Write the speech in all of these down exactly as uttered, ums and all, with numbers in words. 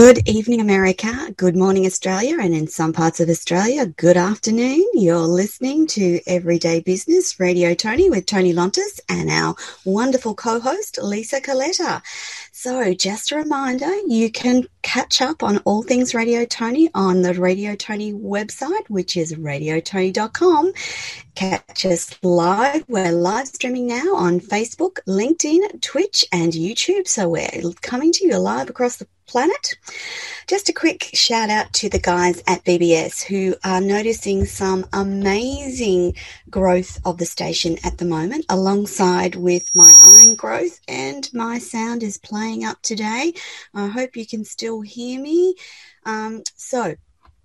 Good evening, America. Good morning, Australia. And in some parts of Australia, good afternoon. You're listening to Everyday Business Radio Tony with Tony Lontis and our wonderful co-host, Lisa Coletta. So just a reminder, you can catch up on all things Radio Tony on the Radio Tony website, which is radio tony dot com. Catch us live. We're live streaming now on Facebook, LinkedIn, Twitch, and YouTube. So we're coming to you live across the planet. Just a quick shout out to the guys at B B S who are noticing some amazing growth of the station at the moment, alongside with my own growth, and my sound is playing up today. I hope you can still hear me. Um, so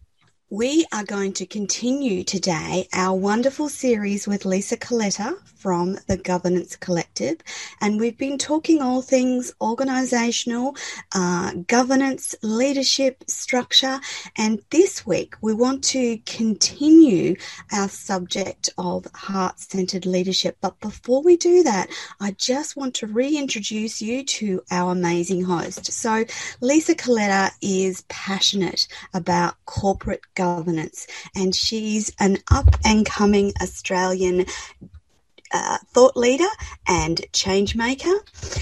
we are going to continue today our wonderful series with Lisa Coletta from the Governance Collective, and we've been talking all things organisational, uh, governance, leadership, structure, and this week we want to continue our subject of heart-centred leadership. But before we do that, I just want to reintroduce you to our amazing host. So Lisa Coletta is passionate about corporate governance, and she's an up-and-coming Australian uh, thought leader and change maker.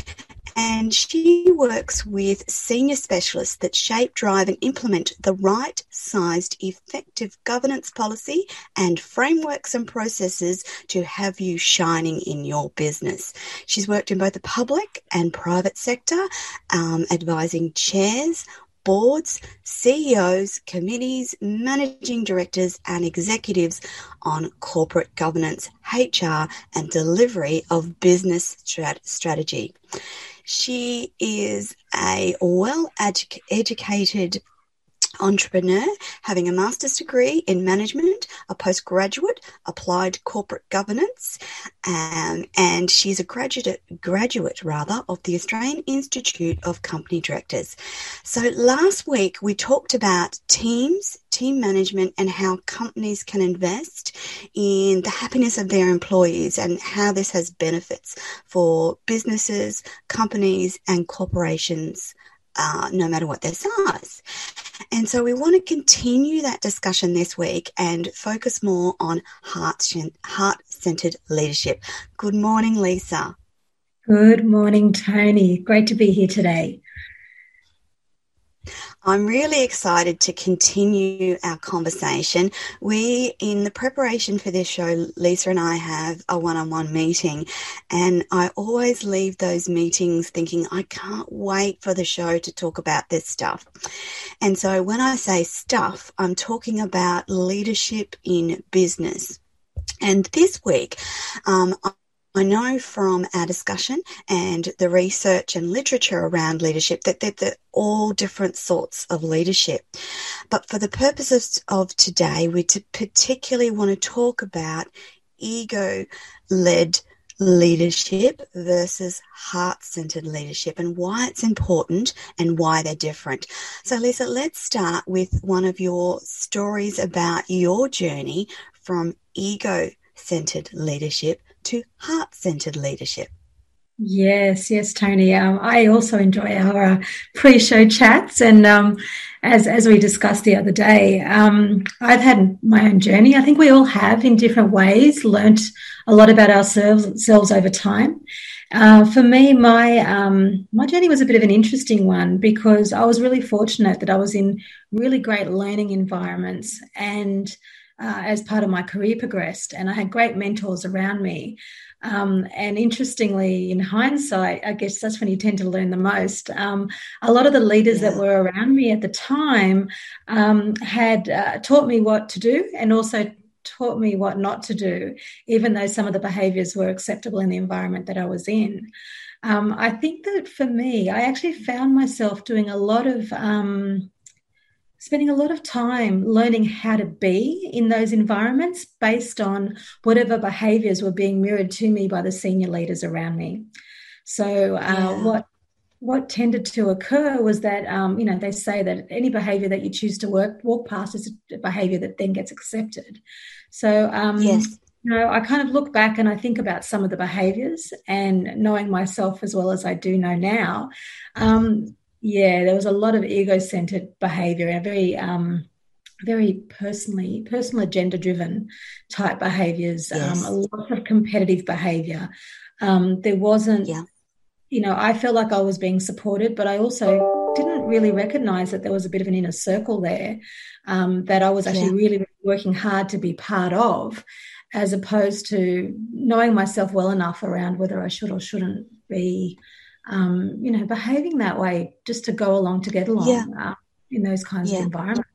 And she works with senior specialists that shape, drive and implement the right-sized, effective governance policy and frameworks and processes to have you shining in your business. She's worked in both the public and private sector, um, advising chairs, boards, C E Os, committees, managing directors and executives on corporate governance, H R and delivery of business strat- strategy. She is a well-educated entrepreneur, having a master's degree in management, a postgraduate applied corporate governance, um, and she's a graduate graduate rather of the Australian Institute of Company Directors. So last week we talked about teams, team management, and how companies can invest in the happiness of their employees and how this has benefits for businesses, companies, and corporations, uh, no matter what their size. And so we want to continue that discussion this week and focus more on heart, heart-centred leadership. Good morning, Lisa. Good morning, Tony. Great to be here today. I'm really excited to continue our conversation. We, in the preparation for this show, Lisa and I have a one-on-one meeting, and I always leave those meetings thinking, I can't wait for the show to talk about this stuff. And so when I say stuff, I'm talking about leadership in business. And this week, um, I know from our discussion and the research and literature around leadership that they're all different sorts of leadership. But for the purposes of today, we particularly want to talk about ego-led leadership versus heart-centered leadership and why it's important and why they're different. So Lisa, let's start with one of your stories about your journey from ego-centered leadership to heart-centered leadership. Yes, yes, Tony. Um, I also enjoy our uh, pre-show chats, and um, as as we discussed the other day, um, I've had my own journey. I think we all have, in different ways, learnt a lot about ourselves, selves over time. Uh, for me, my um, my journey was a bit of an interesting one because I was really fortunate that I was in really great learning environments, and Uh, as part of my career progressed, and I had great mentors around me. Um, and interestingly, in hindsight, I guess that's when you tend to learn the most. Um, a lot of the leaders yeah. that were around me at the time um, had uh, taught me what to do and also taught me what not to do, even though some of the behaviours were acceptable in the environment that I was in. Um, I think that for me, I actually found myself doing a lot of um, spending a lot of time learning how to be in those environments based on whatever behaviours were being mirrored to me by the senior leaders around me. So uh, yeah. what what tended to occur was that, um, you know, they say that any behaviour that you choose to work walk past is a behaviour that then gets accepted. So, um, yes. you know, I kind of look back and I think about some of the behaviours, and knowing myself as well as I do know now, um, yeah, there was a lot of ego-centered behavior and very, um, very personally, personal agenda-driven type behaviors, um, a Yes. lot of competitive behavior. Um, there wasn't, Yeah. you know, I felt like I was being supported, but I also didn't really recognize that there was a bit of an inner circle there, um, that I was actually Yeah. really, really working hard to be part of, as opposed to knowing myself well enough around whether I should or shouldn't be, um, you know, behaving that way just to go along to get Yeah. along, uh, in those kinds of Yeah. environments.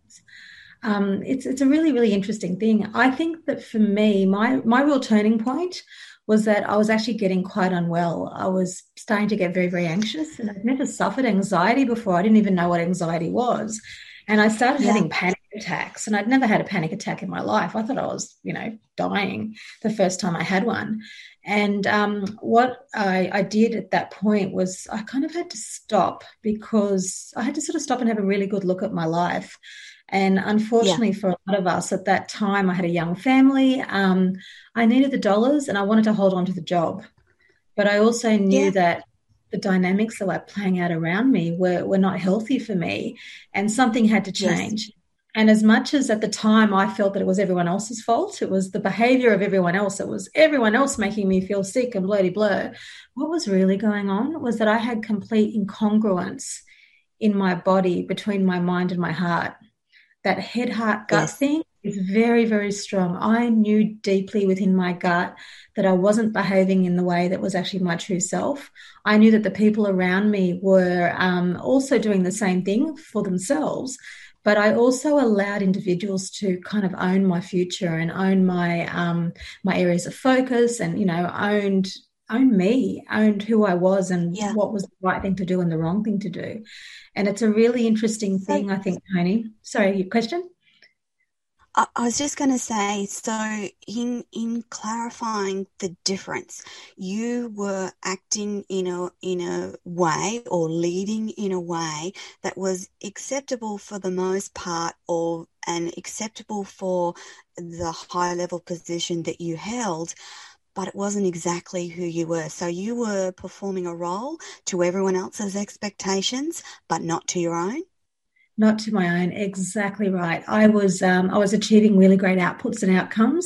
Um, it's it's a really, really interesting thing. I think that for me, my my real turning point was that I was actually getting quite unwell. I was starting to get very, very anxious, and I'd never suffered anxiety before. I didn't even know what anxiety was. And I started Yeah. having panic attacks, and I'd never had a panic attack in my life. I thought I was, you know, dying the first time I had one. And um, what I, I did at that point was I kind of had to stop, because I had to sort of stop and have a really good look at my life. And Yeah. unfortunately for a lot of us at that time, I had a young family. Um, I needed the dollars and I wanted to hold on to the job. But I also knew Yeah. that the dynamics that were playing out around me were, were not healthy for me, and something had to Yes. change. And as much as at the time I felt that it was everyone else's fault, it was the behavior of everyone else, it was everyone else making me feel sick and bloody blur, what was really going on was that I had complete incongruence in my body between my mind and my heart. That head, heart, gut Yes. thing is very, very strong. I knew deeply within my gut that I wasn't behaving in the way that was actually my true self. I knew that the people around me were um, also doing the same thing for themselves. But I also allowed individuals to kind of own my future and own my um, my areas of focus, and, you know, owned owned me, owned who I was and Yeah. what was the right thing to do and the wrong thing to do. And it's a really interesting So thing, I think, Tony. Sorry, your question? I, I was just going to say, so in in clarifying the difference, you were acting in a in a way or leading in a way that was acceptable for the most part, or and acceptable for the high level position that you held, but it wasn't exactly who you were. So you were performing a role to everyone else's expectations, but not to your own. Not to my own. Exactly right. I was um, I was achieving really great outputs and outcomes.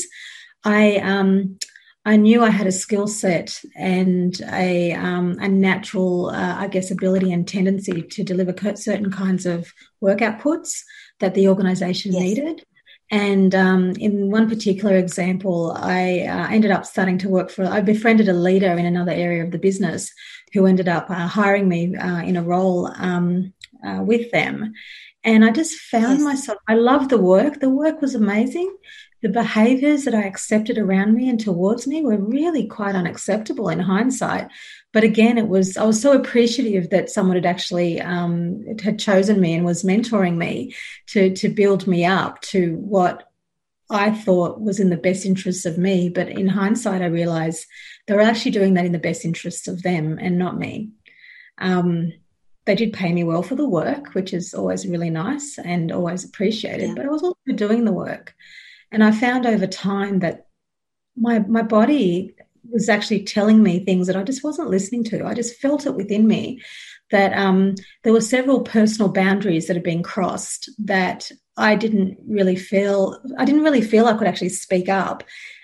I um, I knew I had a skill set and a um, a natural, uh, I guess, ability and tendency to deliver certain kinds of work outputs that the organisation Yes. needed. And um, in one particular example, I uh, ended up starting to work for, I befriended a leader in another area of the business who ended up uh, hiring me uh, in a role um, uh, with them. And I just found Yes. myself, I loved the work. The work was amazing. The behaviors that I accepted around me and towards me were really quite unacceptable in hindsight. But again, it was, I was so appreciative that someone had actually um, had chosen me and was mentoring me to, to build me up to what I thought was in the best interests of me. But in hindsight, I realized they were actually doing that in the best interests of them and not me. Um, they did pay me well for the work, which is always really nice and always appreciated, Yeah. but I was also doing the work. And I found over time that my my body was actually telling me things that I just wasn't listening to. I just felt it within me that um, there were several personal boundaries that had been crossed that I didn't really feel, I didn't really feel I could actually speak up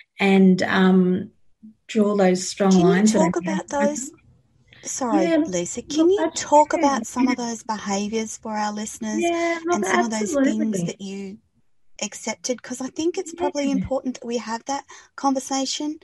and um, draw those strong Can you lines that I talk about had. those? Sorry, Yeah, look, Lisa, can look, you that's, talk yeah, about some of those behaviors for our listeners yeah, look, and some of those things absolutely. that you accepted? Because I think it's probably Yeah. important that we have that conversation.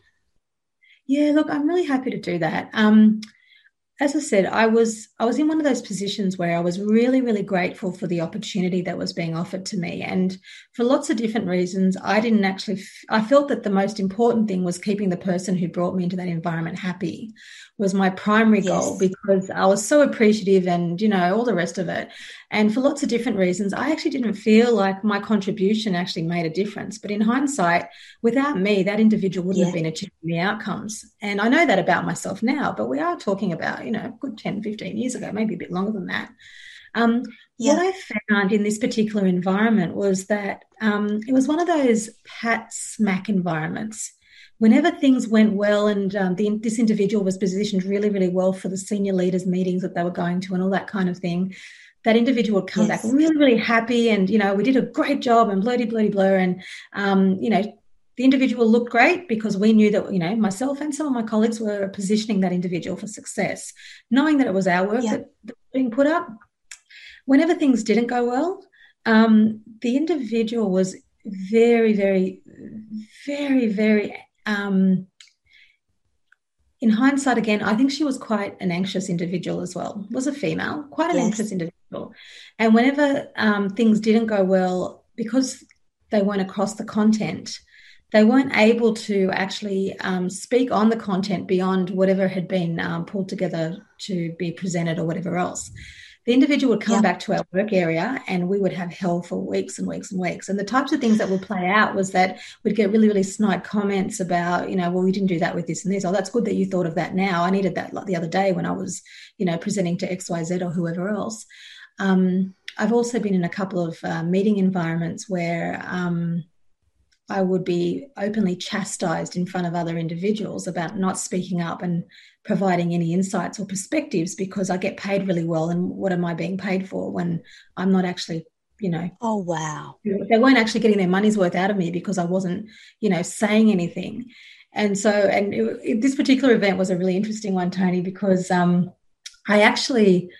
Yeah, look, I'm really happy to do that. Um, as I said, I was I was in one of those positions where I was really, really grateful for the opportunity that was being offered to me, and for lots of different reasons, I didn't actually. I felt that the most important thing was keeping the person who brought me into that environment happy, was my primary goal, Yes. because I was so appreciative, and, you know, all the rest of it. And for lots of different reasons, I actually didn't feel like my contribution actually made a difference. But in hindsight, without me, that individual wouldn't have Yeah. been achieving the outcomes. And I know that about myself now, but we are talking about, you know, a good ten, fifteen years ago, maybe a bit longer than that. Um, what Yeah. I found in this particular environment was that um, it was one of those pat smack environments whenever things went well and um, the, this individual was positioned really, really well for the senior leaders meetings that they were going to and all that kind of thing, that individual would come yes. back really, really happy and, you know, we did a great job and bloody, bloody, blur. And, um, you know, the individual looked great because we knew that, you know, myself and some of my colleagues were positioning that individual for success, knowing that it was our work yeah. that, that was being put up. Whenever things didn't go well, um, the individual was very, very, very, very, um, in hindsight, again, I think she was quite an anxious individual as well, was a female, quite an yes. anxious individual. And whenever um, things didn't go well, because they weren't across the content, they weren't able to actually um, speak on the content beyond whatever had been um, pulled together to be presented or whatever else. The individual would come yeah. back to our work area and we would have hell for weeks and weeks and weeks. And the types of things that would play out was that we'd get really, really snide comments about, you know, well, we didn't do that with this and this. Oh, that's good that you thought of that now. I needed that like the other day when I was, you know, presenting to X Y Z or whoever else. Um, I've also been in a couple of uh, meeting environments where um, I would be openly chastised in front of other individuals about not speaking up and providing any insights or perspectives because I get paid really well. And what am I being paid for when I'm not actually, you know. Oh, wow. They weren't actually getting their money's worth out of me because I wasn't, you know, saying anything. And so, and it, it, this particular event was a really interesting one, Tony, because um, I actually,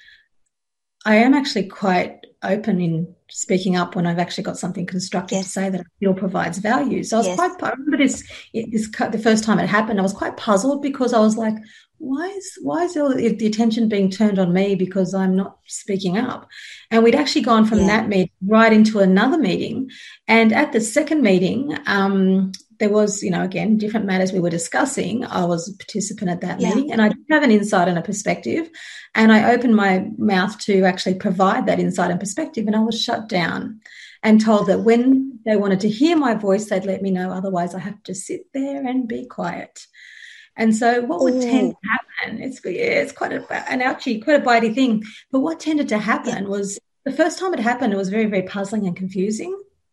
I am actually quite open in speaking up when I've actually got something constructive yes. to say that I feel provides value. So I was yes. quite, I remember this, this, the first time it happened, I was quite puzzled because I was like, why is, why is all the attention being turned on me because I'm not speaking up? And we'd actually gone from yeah. that meeting right into another meeting. And at the second meeting, um, there was, you know, again, different matters we were discussing. I was a participant at that yeah. meeting and I did have an insight and a perspective. And I opened my mouth to actually provide that insight and perspective and I was shut down and told that when they wanted to hear my voice, they'd let me know. Otherwise, I have to sit there and be quiet. And so what would Ooh. tend to happen, it's, yeah, it's quite a, an ouchie, quite a bitey thing. But what tended to happen yeah. was the first time it happened, it was very, very puzzling and confusing.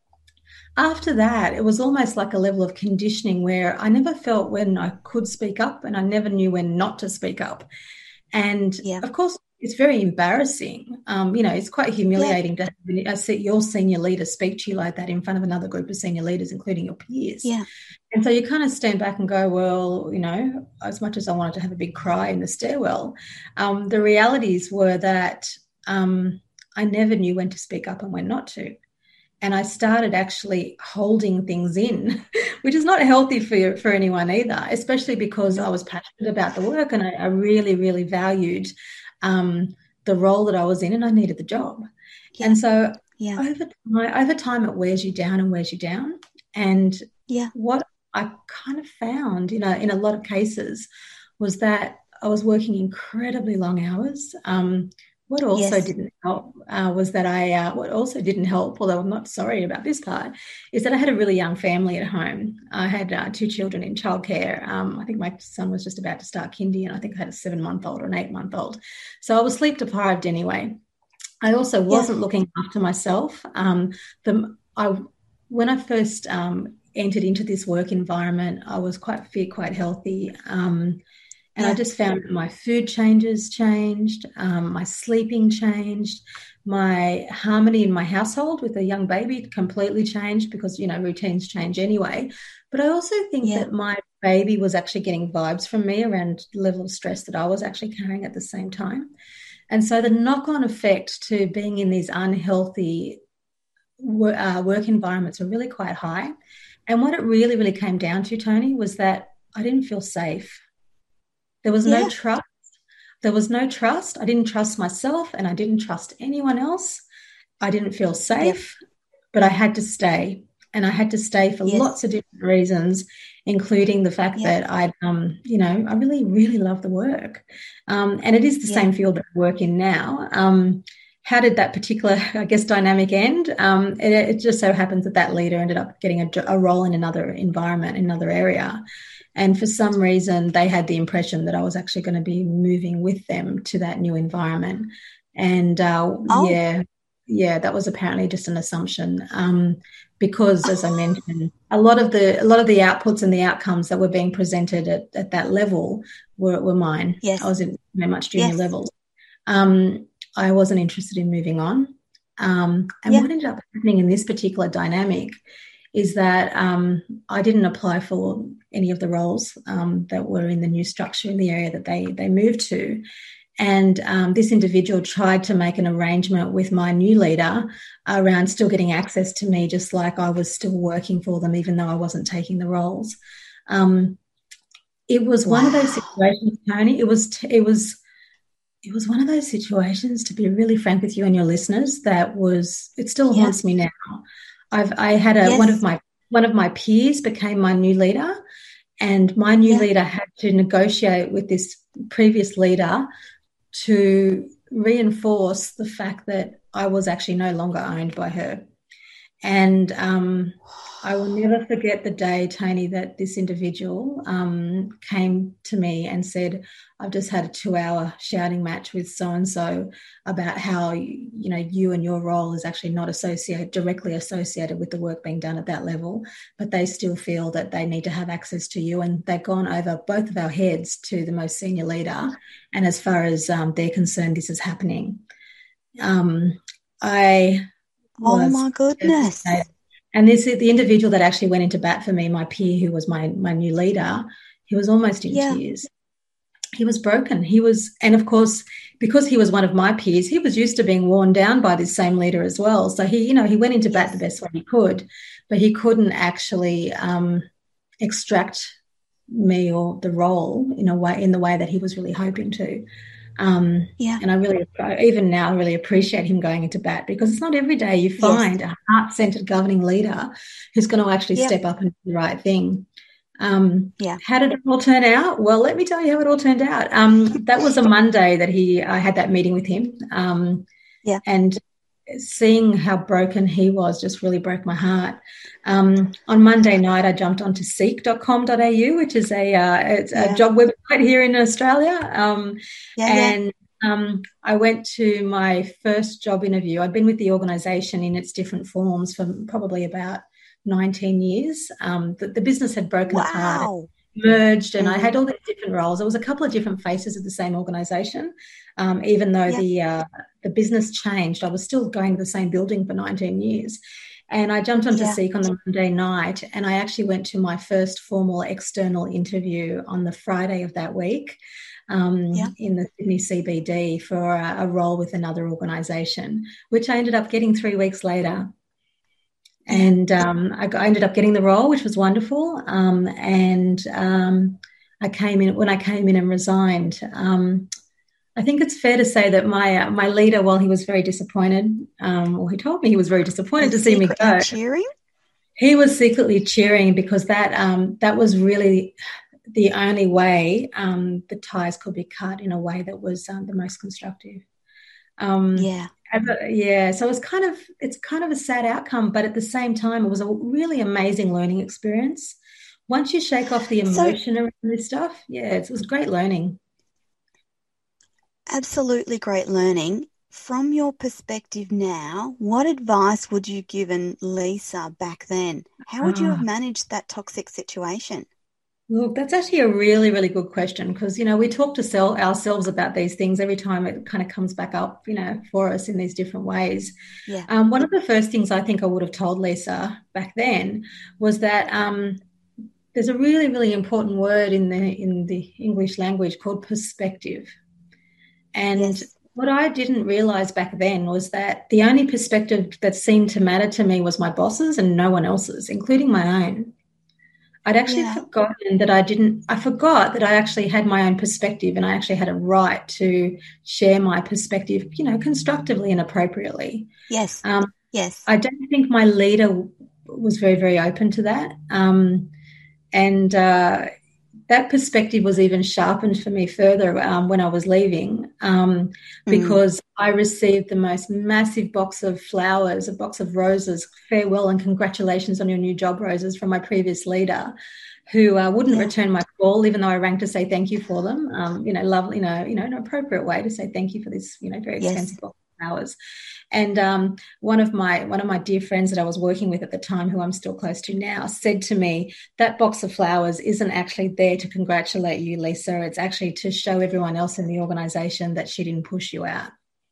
After that, it was almost like a level of conditioning where I never felt when I could speak up and I never knew when not to speak up. And, yeah. of course, it's very embarrassing. Um, you know, it's quite humiliating yeah. to have your senior leader speak to you like that in front of another group of senior leaders, including your peers. Yeah. And so you kind of stand back and go, well, you know, as much as I wanted to have a big cry in the stairwell, um, the realities were that um, I never knew when to speak up and when not to. And I started actually holding things in, which is not healthy for for anyone either, especially because I was passionate about the work and I, I really, really valued um, the role that I was in and I needed the job. Yeah. And so yeah. over, time, over time it wears you down and wears you down. And yeah. what I kind of found, you know, in a lot of cases was that I was working incredibly long hours. Um What also yes. didn't help uh, was that I, uh, what also didn't help, although I'm not sorry about this part, is that I had a really young family at home. I had uh, two children in childcare. Um, I think my son was just about to start kindy and I think I had a seven-month-old or an eight-month-old. So I was sleep deprived anyway. I also wasn't yeah. looking after myself. Um, the, I, when I first um, entered into this work environment, I was quite fit, quite healthy. Um And yeah. I just found that my food changes changed, um, my sleeping changed, my harmony in my household with a young baby completely changed because, you know, routines change anyway. But I also think yeah. that my baby was actually getting vibes from me around the level of stress that I was actually carrying at the same time. And so the knock-on effect to being in these unhealthy uh, work environments are really quite high. And what it really, really came down to, Tony, was that I didn't feel safe. There was no yeah. trust. There was no trust. I didn't trust myself and I didn't trust anyone else. I didn't feel safe, yep. but I had to stay. And I had to stay for yes. lots of different reasons, including the fact yep. that I, um, you know, I really, really love the work. Um, and it is the yep. same field that I work in now. Um, how did that particular, I guess, dynamic end? Um, it, it just so happens that that leader ended up getting a, a role in another environment, in another area. And for some reason, they had the impression that I was actually going to be moving with them to that new environment. And, uh, oh. yeah, yeah, that was apparently just an assumption. Um, because, as I mentioned, a lot of the a lot of the outputs and the outcomes that were being presented at, at that level were, were mine. Yes. I was at very much junior Yes. level. Um, I wasn't interested in moving on. Um, and yeah. what ended up happening in this particular dynamic is that um, I didn't apply for any of the roles um, that were in the new structure in the area that they they moved to. And um, this individual tried to make an arrangement with my new leader around still getting access to me, just like I was still working for them, even though I wasn't taking the roles. Um, it was Wow. one of those situations, Tony. It was, it was, it was one of those situations, to be really frank with you and your listeners, that was, it still yeah. haunts me now. I've, I had a, yes. one of my, one of my peers became my new leader, and my new yeah. leader had to negotiate with this previous leader to reinforce the fact that I was actually no longer owned by her. And um, I will never forget the day, Tony, that this individual um, came to me and said, I've just had a two-hour shouting match with so-and-so about how, you know, you and your role is actually not associated, directly associated with the work being done at that level, but they still feel that they need to have access to you. And they've gone over both of our heads to the most senior leader. And as far as um, they're concerned, this is happening. Um, I Oh my goodness. And this is the individual that actually went into bat for me, my peer who was my, my new leader. He was almost in yeah. tears. He was broken. He was, and of course, because he was one of my peers, he was used to being worn down by this same leader as well. So he, you know, he went into bat yes. the best way he could, but he couldn't actually um, extract me or the role in a way, in the way that he was really hoping to. Um, yeah. And I really, even now, really appreciate him going into bat, because it's not every day you find yes. a heart-centered governing leader who's going to actually yep. step up and do the right thing. Um, yeah. How did it all turn out? Well, let me tell you how it all turned out. Um, that was a Monday that he, I had that meeting with him. Um, yeah. And seeing how broken he was just really broke my heart. Um, on Monday night, I jumped onto seek dot com dot a u, which is a, uh, it's a yeah. job website here in Australia. Um, yeah, and yeah. Um, I went to my first job interview. I'd been with the organisation in its different forms for probably about nineteen years. Um, the, the business had broken wow. apart, merged, and mm. I had all these different roles. There was a couple of different faces of the same organisation. Um, even though yeah. the uh, the business changed, I was still going to the same building for nineteen years. And I jumped onto yeah. Seek on the Monday night, and I actually went to my first formal external interview on the Friday of that week um, yeah. in the Sydney C B D for a, a role with another organisation, which I ended up getting three weeks later. And um, I, got, I ended up getting the role, which was wonderful. Um, and um, I came in when I came in and resigned. Um, I think it's fair to say that my uh, my leader, while he was very disappointed, um, or he told me he was very disappointed was to see me go. Cheering? He was secretly cheering, because that um, that was really the only way um, the ties could be cut in a way that was um, the most constructive. Um, yeah. Yeah, so it's kind of it's kind of a sad outcome, but at the same time, it was a really amazing learning experience. Once you shake off the emotion so, around this stuff, yeah, it was great learning. Absolutely great learning. From your perspective now, what advice would you given Lisa back then? How would you have managed that toxic situation? Look, that's actually a really, really good question, because, you know, we talk to sell ourselves about these things every time it kind of comes back up, you know, for us in these different ways. Yeah. Um, one of the first things I think I would have told Lisa back then was that um, there's a really, really important word in the in the English language called perspective. And yes. what I didn't realise back then was that the only perspective that seemed to matter to me was my boss's and no one else's, including my own. I'd actually yeah. forgotten that I didn't, I forgot that I actually had my own perspective, and I actually had a right to share my perspective, you know, constructively and appropriately. Yes. Um, yes. I don't think my leader was very, very open to that. Um, and uh, that perspective was even sharpened for me further um, when I was leaving um, because mm. I received the most massive box of flowers, a box of roses, farewell and congratulations on your new job roses, from my previous leader, who uh, wouldn't yeah. return my call, even though I rang to say thank you for them. Um, you know, lovely, you know, you know, an appropriate way to say thank you for this, you know, very expensive yes. box flowers. And um, one of my one of my dear friends that I was working with at the time, who I'm still close to now, said to me, that box of flowers isn't actually there to congratulate you, Lisa. It's actually to show everyone else in the organisation that she didn't push you out.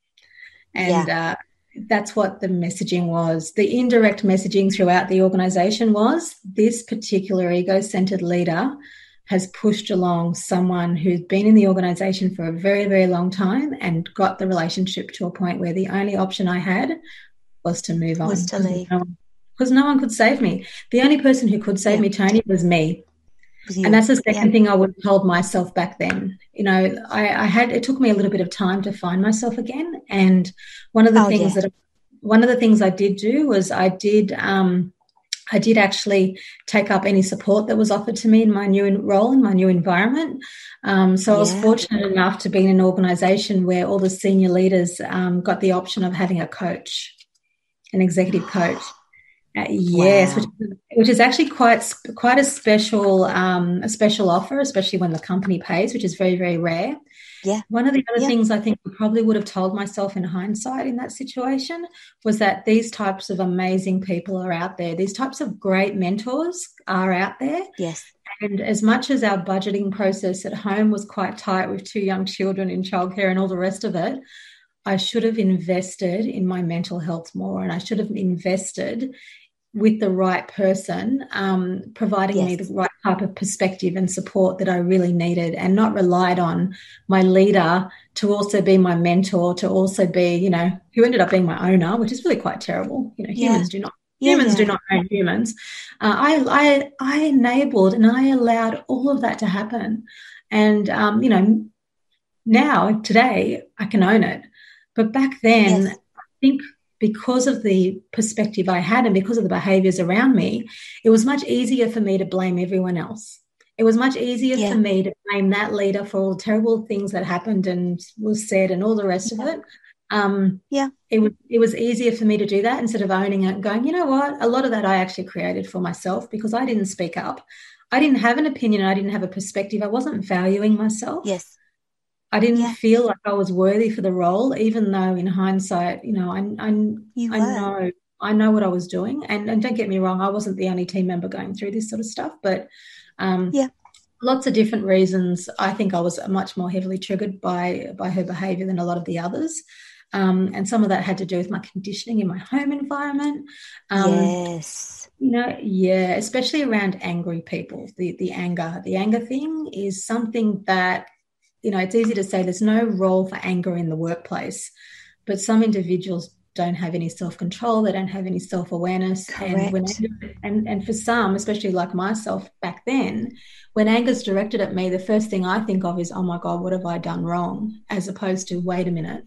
And yeah. uh, that's what the messaging was. The indirect messaging throughout the organisation was, this particular ego-centred leader has pushed along someone who's been in the organisation for a very, very long time and got the relationship to a point where the only option I had was to move on. Was to leave. Because no, no one could save me. The only person who could save yeah. me, Tony, was me. Was and that's the second yeah. thing I would have told myself back then. You know, I, I had, it took me a little bit of time to find myself again. And one of the oh, things yeah. that, one of the things I did do was I did, um, I did actually take up any support that was offered to me in my new role, in my new environment. Um, so I was yeah. fortunate enough to be in an organisation where all the senior leaders um, got the option of having a coach, an executive coach. Uh, yes, wow. which, which is actually quite quite a special um, a special offer, especially when the company pays, which is very, very rare. Yeah. One of the other yeah. things I think I probably would have told myself in hindsight in that situation was that these types of amazing people are out there. These types of great mentors are out there. Yes. And as much as our budgeting process at home was quite tight with two young children in childcare and all the rest of it, I should have invested in my mental health more, and I should have invested with the right person, um, providing yes. me the right type of perspective and support that I really needed, and not relied on my leader to also be my mentor, to also be, you know, who ended up being my owner, which is really quite terrible. You know, yeah. humans do not yeah, humans yeah. do not own humans. Uh, I, I, I enabled and I allowed all of that to happen. And, um, you know, now, today, I can own it. But back then, yes. I think because of the perspective I had and because of the behaviours around me, it was much easier for me to blame everyone else. It was much easier yeah. for me to blame that leader for all the terrible things that happened and was said and all the rest yeah. of it. Um, yeah, it was it was easier for me to do that instead of owning it and going, you know what, a lot of that I actually created for myself because I didn't speak up. I didn't have an opinion. I didn't have a perspective. I wasn't valuing myself. Yes. I didn't yeah. feel like I was worthy for the role, even though in hindsight, you know, I, I, I know I know what I was doing. And, and don't get me wrong, I wasn't the only team member going through this sort of stuff, but um, yeah. lots of different reasons. I think I was much more heavily triggered by, by her behaviour than a lot of the others. Um, and some of that had to do with my conditioning in my home environment. Um, yes. You know, yeah, especially around angry people, the, the anger. The anger thing is something that, you know, it's easy to say there's no role for anger in the workplace, but some individuals don't have any self-control. They don't have any self-awareness. And, when, and, and for some, especially like myself back then, when anger's directed at me, the first thing I think of is, oh, my God, what have I done wrong? As opposed to, wait a minute,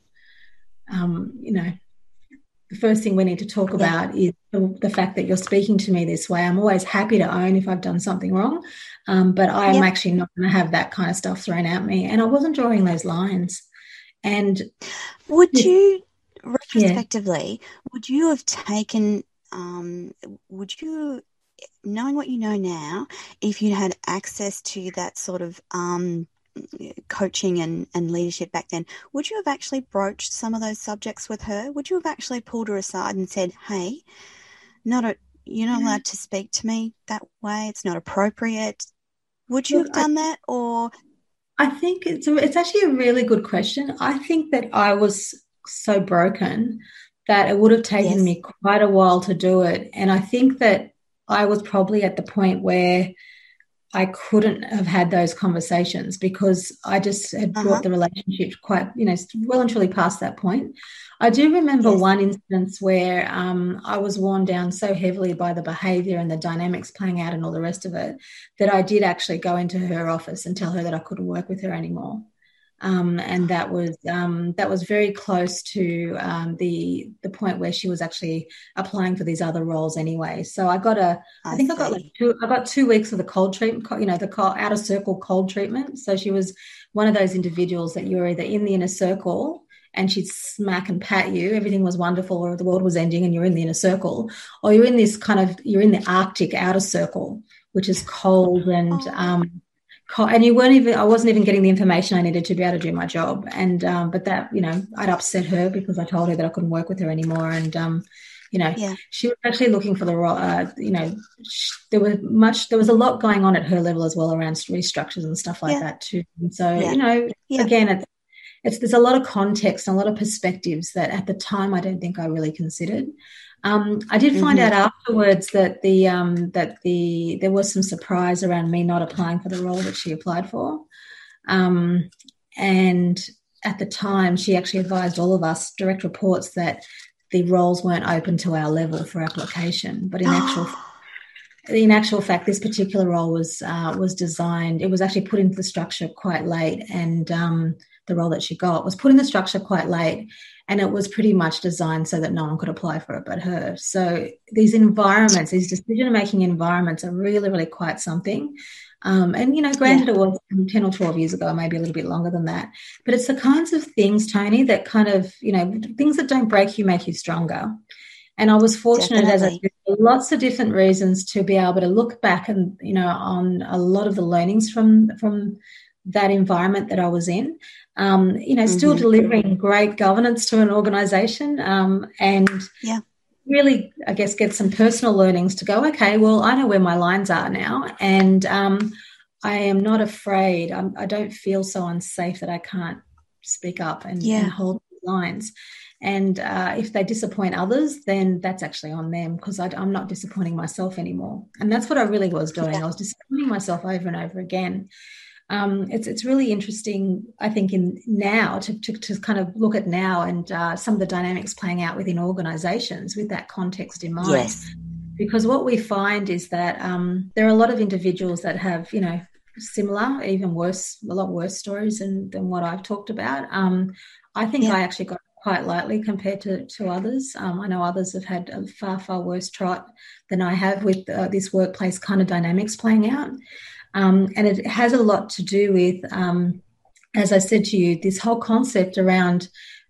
um, you know, the first thing we need to talk about yeah. is the, the fact that you're speaking to me this way. I'm always happy to own if I've done something wrong, um, but I'm yeah. actually not going to have that kind of stuff thrown at me. And I wasn't drawing those lines. And would you, retrospectively, yeah. would you have taken, um, would you, knowing what you know now, if you had access to that sort of um, coaching and, and leadership back then, would you have actually broached some of those subjects with her? Would you have actually pulled her aside and said, hey, not a, you're not allowed to speak to me that way, it's not appropriate? Would you Look, have done I, that? Or I think it's a, it's actually a really good question. I think that I was so broken that it would have taken yes. me quite a while to do it. And I think that I was probably at the point where I couldn't have had those conversations because I just had brought uh-huh. the relationship quite, you know, well and truly past that point. I do remember yes. one instance where um, I was worn down so heavily by the behaviour and the dynamics playing out and all the rest of it that I did actually go into her office and tell her that I couldn't work with her anymore. Um, and that was um, that was very close to um, the the point where she was actually applying for these other roles anyway. So I got a, I, I think see. I got like two, I got two weeks of the cold treatment, you know, the cold, outer circle cold treatment. So she was one of those individuals that you're either in the inner circle and she'd smack and pat you, everything was wonderful, or the world was ending and you're in the inner circle, or you're in this kind of, you're in the Arctic outer circle, which is cold and, oh. um, and you weren't even, I wasn't even getting the information I needed to be able to do my job. And, um, but that, you know, I'd upset her because I told her that I couldn't work with her anymore. And, um, you know, yeah. she was actually looking for the role, uh, you know, she, there was much, there was a lot going on at her level as well around restructures and stuff like yeah. that too. And so, yeah. you know, yeah. again, it's, it's, there's a lot of context and a lot of perspectives that at the time I don't think I really considered. Um, I did find mm-hmm. out afterwards that the um, that the there was some surprise around me not applying for the role that she applied for, um, and at the time she actually advised all of us direct reports that the roles weren't open to our level for application. But in actual in actual fact, this particular role was uh, was designed. It was actually put into the structure quite late, and um, the role that she got was put in the structure quite late. And it was pretty much designed so that no one could apply for it but her. So these environments, these decision-making environments are really, really quite something. Um, and, you know, granted yeah. it was ten or twelve years ago, maybe a little bit longer than that. But it's the kinds of things, Tony, that kind of, you know, things that don't break you make you stronger. And I was fortunate, Definitely. as I did, lots of different reasons to be able to look back and, you know, on a lot of the learnings from from that environment that I was in. Um, you know, mm-hmm. still delivering great governance to an organisation um, and yeah. really, I guess, get some personal learnings to go, okay, well, I know where my lines are now and um, I am not afraid. I'm, I don't feel so unsafe that I can't speak up and, yeah. and hold lines. And uh, if they disappoint others, then that's actually on them because I'm not disappointing myself anymore. And that's what I really was doing. Yeah. I was disappointing myself over and over again. Um, it's it's really interesting, I think, in now to, to, to kind of look at now and uh, some of the dynamics playing out within organisations with that context in mind. Yes. Because what we find is that um, there are a lot of individuals that have, you know, similar, even worse, a lot worse stories than, than what I've talked about. Um, I think yeah. I actually got quite lightly compared to, to others. Um, I know others have had a far, far worse trot than I have with uh, this workplace kind of dynamics playing out. Um, and it has a lot to do with, um, as I said to you, this whole concept around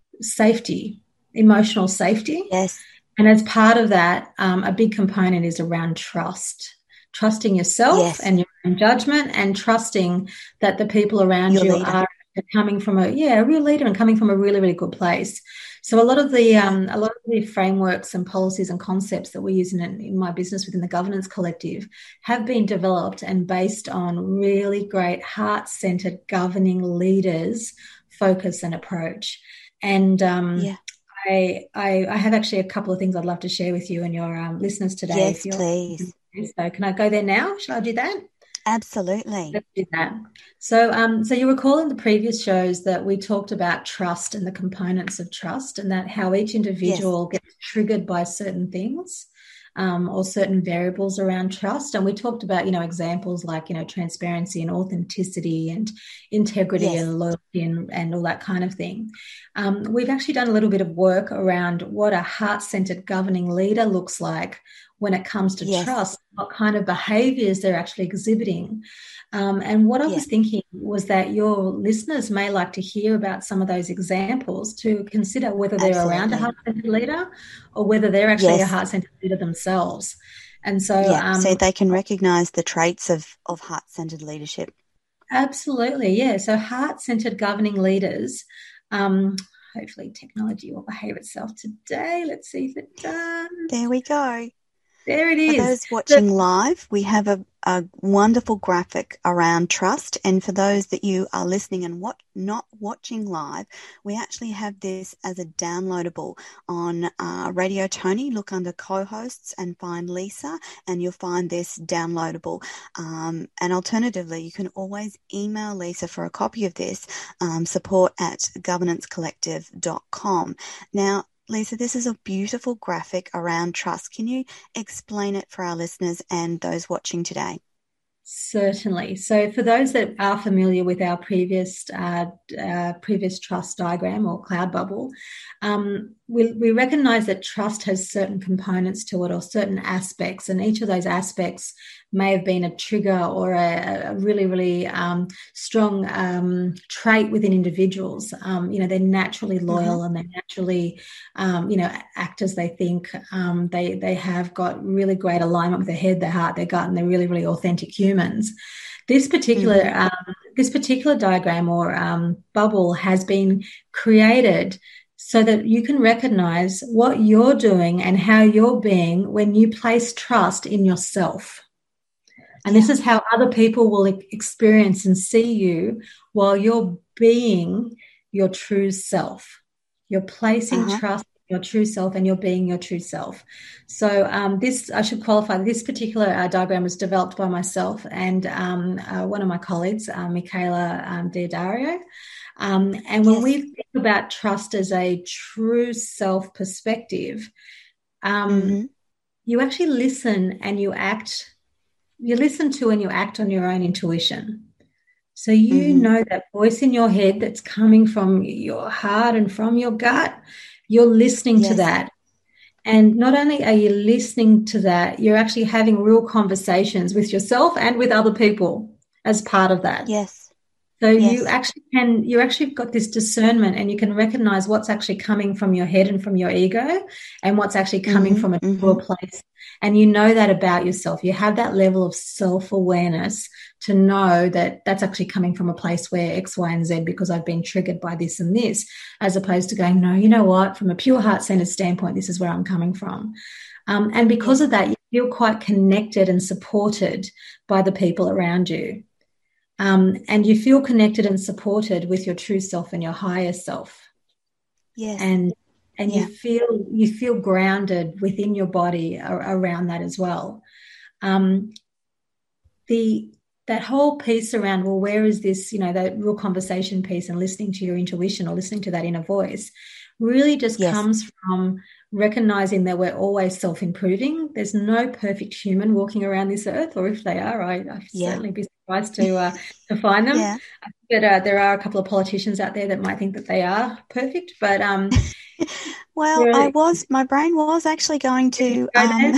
safety, emotional safety. Yes. And as part of that, um, a big component is around trust, trusting yourself yes. and your own judgment and trusting that the people around your you leader. are coming from a, yeah, a real leader and coming from a really, really good place. So a lot of the um, a lot of the frameworks and policies and concepts that we use in, in my business within the Governance Collective have been developed and based on really great heart-centered governing leaders' focus and approach. And um, yeah. I, I I have actually a couple of things I'd love to share with you and your um, listeners today. Yes, please. So can I go there now? Shall I do that? Absolutely. Let's do that. So, um, so you recall in the previous shows that we talked about trust and the components of trust and that how each individual yes. gets triggered by certain things um, or certain variables around trust. And we talked about, you know, examples like, you know, transparency and authenticity and integrity yes. and loyalty and, and all that kind of thing. Um, we've actually done a little bit of work around what a heart-centered governing leader looks like when it comes to yes. trust, what kind of behaviours they're actually exhibiting. Um, and what I yeah. was thinking was that your listeners may like to hear about some of those examples to consider whether they're Absolutely. around a heart-centered leader or whether they're actually yes. a heart-centered leader themselves. And so, yeah, um, so they can recognise the traits of, of heart-centered leadership. Absolutely, yeah. So heart-centered governing leaders, um, hopefully technology will behave itself today. Let's see if it does. There we go. There it is. For those watching live, we have a, a wonderful graphic around trust. And for those that you are listening and what, not watching live, we actually have this as a downloadable on uh, Radio Tony. Look under co-hosts and find Lisa, and you'll find this downloadable. Um, and alternatively, you can always email Lisa for a copy of this, um, support at governance collective dot com. Now, Lisa, this is a beautiful graphic around trust. Can you explain it for our listeners and those watching today? Certainly. So for those that are familiar with our previous uh, uh, previous trust diagram or cloud bubble, um, we, we recognise that trust has certain components to it or certain aspects, and each of those aspects may have been a trigger or a, a really, really um, strong um, trait within individuals. Um, you know, they're naturally loyal mm-hmm. and they're naturally, um, you know, act as they think. Um, they they have got really great alignment with their head, their heart, their gut, and they're really, really authentic humans. humans. This particular Mm-hmm. um, this particular diagram or um, bubble has been created so that you can recognize what you're doing and how you're being when you place trust in yourself. And Yeah. this is how other people will experience and see you while you're being your true self. You're placing Uh-huh. trust in your true self and you're being your true self. So um, this, I should qualify, this particular uh, diagram was developed by myself and um, uh, one of my colleagues, uh, Michaela um, D'Addario. Um, and when Yes. we think about trust as a true self perspective, um, Mm-hmm. you actually listen and you act you listen to and you act on your own intuition. So you Mm-hmm. know that voice in your head that's coming from your heart and from your gut, you're listening Yes. to that. And not only are you listening to that, you're actually having real conversations with yourself and with other people as part of that. Yes. So Yes. you actually can, you actually got this discernment and you can recognize what's actually coming from your head and from your ego and what's actually coming Mm-hmm. from a Mm-hmm. truer place. And you know that about yourself. You have that level of self-awareness to know that that's actually coming from a place where X, Y, and Z because I've been triggered by this and this, as opposed to going, no, you know what, from a pure heart-centered standpoint, this is where I'm coming from. Um, and because Yes. of that, you feel quite connected and supported by the people around you. Um, and you feel connected and supported with your true self and your higher self. Yes. And and Yeah. you feel you feel grounded within your body ar- around that as well. Um, the that whole piece around, well, where is this, you know, that real conversation piece and listening to your intuition or listening to that inner voice really just Yes. comes from recognizing that we're always self-improving. There's no perfect human walking around this earth, or if they are, I, I'd Yeah. certainly be surprised to uh, to find them. Yeah. I think that uh, there are a couple of politicians out there that might think that they are perfect, but um, Well, really, I was, my brain was actually going to, go um,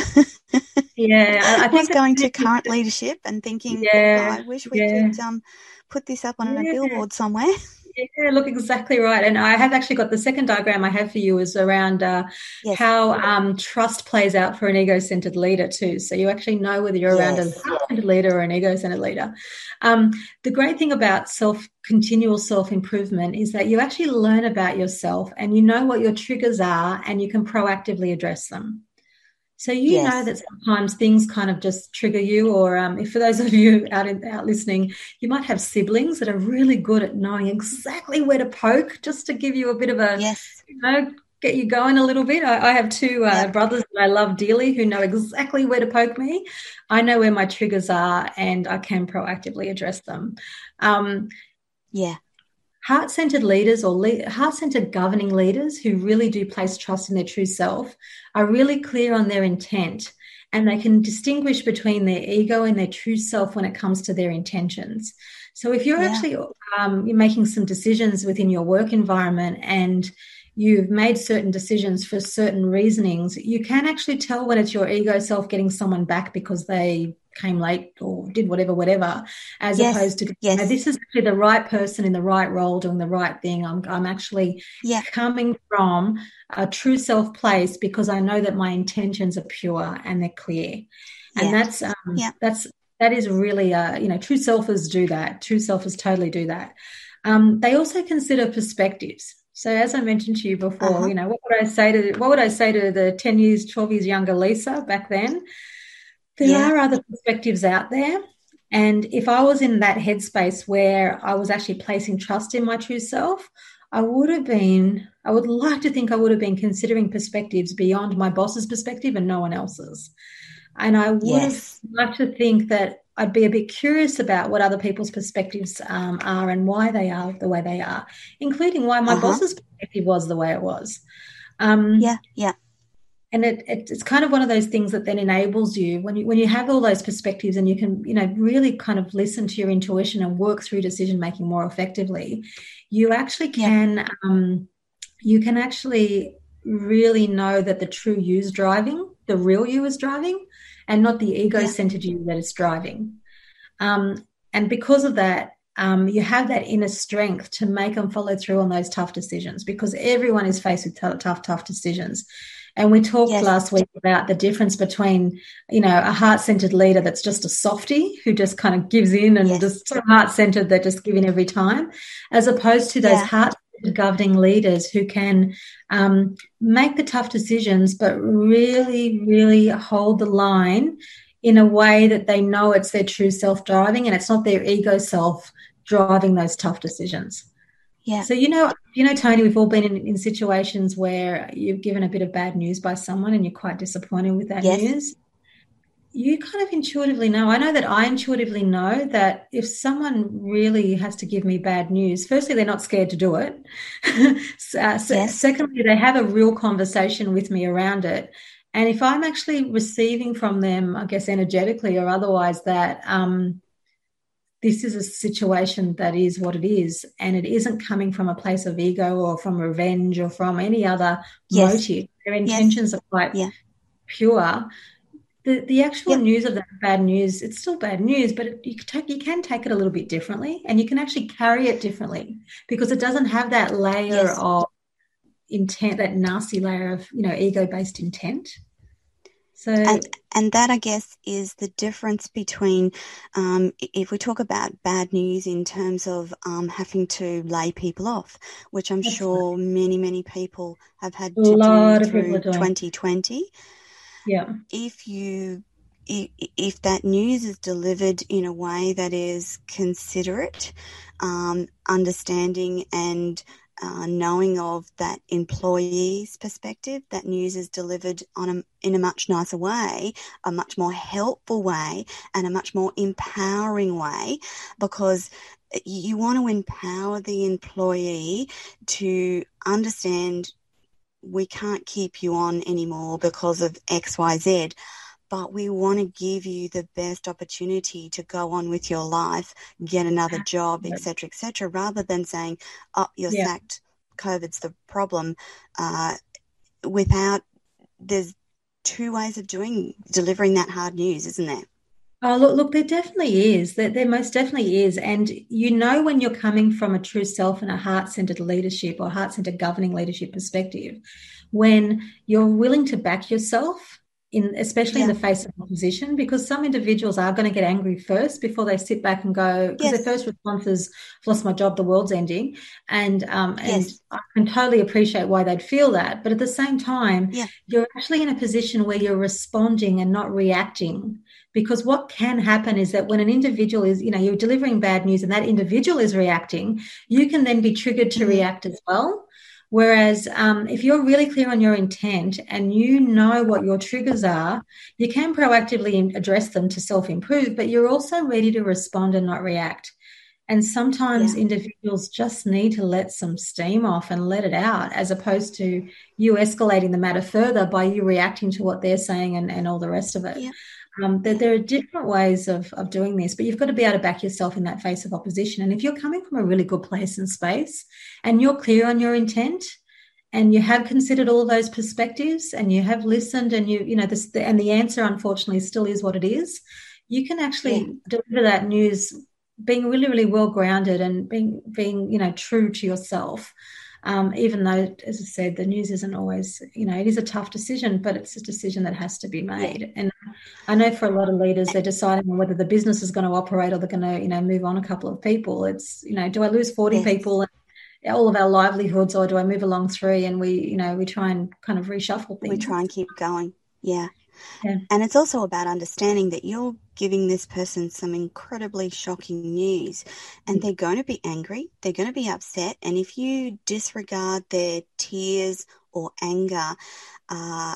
yeah, I, I think was going to that, current leadership and thinking, oh, yeah, I wish we yeah, could um, put this up on a yeah. billboard somewhere. Yeah, look, exactly right. And I have actually got the second diagram I have for you is around uh, Yes. how um, trust plays out for an ego-centered leader too. So you actually know whether you're around a Yes. heart-centered leader or an ego-centered leader. Um, the great thing about self, continual self-improvement is that you actually learn about yourself and you know what your triggers are and you can proactively address them. So you Yes. know that sometimes things kind of just trigger you, or um, if for those of you out in, out listening, you might have siblings that are really good at knowing exactly where to poke, just to give you a bit of a, Yes. you know, get you going a little bit. I, I have two uh, Yep. brothers that I love dearly who know exactly where to poke me. I know where my triggers are, and I can proactively address them. Um, Yeah. Heart-centered leaders or le- heart-centered governing leaders who really do place trust in their true self are really clear on their intent, and they can distinguish between their ego and their true self when it comes to their intentions. So if you're Yeah. actually um, you're making some decisions within your work environment and you've made certain decisions for certain reasonings, you can actually tell when it's your ego self getting someone back because they came late or did whatever, whatever, as Yes. opposed to, you Yes. know, this is actually the right person in the right role doing the right thing. I'm, I'm actually Yeah. coming from a true self place because I know that my intentions are pure and they're clear. And Yeah. that's, um, Yeah. that's, that is really, uh, you know, true selfers do that. True selfers totally do that. Um, they also consider perspectives. So as I mentioned to you before, Uh-huh. you know, what would I say to what would I say to the ten years, twelve years younger Lisa back then? There Yeah. are other perspectives out there. And if I was in that headspace where I was actually placing trust in my true self, I would have been, I would like to think I would have been considering perspectives beyond my boss's perspective and no one else's. And I would Yes. have liked to think that I'd be a bit curious about what other people's perspectives um, are and why they are the way they are, including why my Uh-huh. boss's perspective was the way it was. Um, Yeah. Yeah. and it, it, it's kind of one of those things that then enables you when you when you have all those perspectives and you can, you know, really kind of listen to your intuition and work through decision making more effectively. You actually can Yeah. um, you can actually really know that the true you is driving, the real you is driving, and not the ego-centered yeah. you that is driving. Um, and because of that, um, you have that inner strength to make and follow through on those tough decisions, because everyone is faced with t- tough, tough decisions. And we talked Yes. last week about the difference between, you know, a heart-centered leader that's just a softie who just kind of gives in and Yes. just so heart-centered that just give in every time, as opposed to those Yeah. heart-centered governing leaders who can um, make the tough decisions but really, really hold the line in a way that they know it's their true self driving and it's not their ego self driving those tough decisions. Yeah. So, you know, you know, Tony, we've all been in, in situations where you've given a bit of bad news by someone and you're quite disappointed with that Yes. news. You kind of intuitively know. I know that I intuitively know that if someone really has to give me bad news, firstly, they're not scared to do it. uh, so, Yes. Secondly, they have a real conversation with me around it. And if I'm actually receiving from them, I guess energetically or otherwise, that um, this is a situation that is what it is, and it isn't coming from a place of ego or from revenge or from any other Yes. motive. Their intentions Yes. are quite Yeah. pure. The the actual Yep. news of that bad news, it's still bad news, but it, you can take you can take it a little bit differently, and you can actually carry it differently because it doesn't have that layer Yes. of intent, that nasty layer of, you know, ego-based intent. So And and that, I guess, is the difference between um, if we talk about bad news in terms of um, having to lay people off, which I'm sure right. many, many people have had A to lot do of people are through doing. twenty twenty. Yeah. If you if that news is delivered in a way that is considerate, um, understanding and uh, knowing of that employee's perspective, that news is delivered on a, in a much nicer way, a much more helpful way, and a much more empowering way, because you want to empower the employee to understand we can't keep you on anymore because of X, Y, Z, but we want to give you the best opportunity to go on with your life, get another job, et cetera, et cetera, rather than saying, oh, you're Yeah. sacked, COVID's the problem. Uh, without, there's two ways of doing, delivering that hard news, isn't there? Oh, look, look, there definitely is. There, there most definitely is. And you know when you're coming from a true self and a heart-centered leadership or heart-centered governing leadership perspective, when you're willing to back yourself, in especially Yeah. in the face of opposition, because some individuals are going to get angry first before they sit back and go, because Yes. their first response is, I've lost my job, the world's ending. And um, and Yes. I can totally appreciate why they'd feel that. But at the same time, Yeah. you're actually in a position where you're responding and not reacting. Because what can happen is that when an individual is, you know, you're delivering bad news and that individual is reacting, you can then be triggered to Mm-hmm. react as well. Whereas um, if you're really clear on your intent and you know what your triggers are, you can proactively address them to self-improve, but you're also ready to respond and not react. And sometimes Yeah. individuals just need to let some steam off and let it out, as opposed to you escalating the matter further by you reacting to what they're saying and, and all the rest of it. Yeah. Um, there, Yeah. there are different ways of, of doing this, but you've got to be able to back yourself in that face of opposition. And if you're coming from a really good place and space and you're clear on your intent and you have considered all those perspectives and you have listened and you, you know, this, and the answer unfortunately still is what it is, you can actually Yeah. deliver that news being really, really well grounded and being, being, you know, true to yourself. Um, even though, as I said, the news isn't always, you know, it is a tough decision, but it's a decision that has to be made. Yeah. And I know for a lot of leaders, they're deciding on whether the business is going to operate or they're going to, you know, move on a couple of people. It's, you know, do I lose forty Yes. people and all of our livelihoods, or do I move along three and we, you know, we try and kind of reshuffle things? We try and keep going. Yeah. Yeah. And it's also about understanding that you're giving this person some incredibly shocking news and they're going to be angry, they're going to be upset. And if you disregard their tears or anger uh,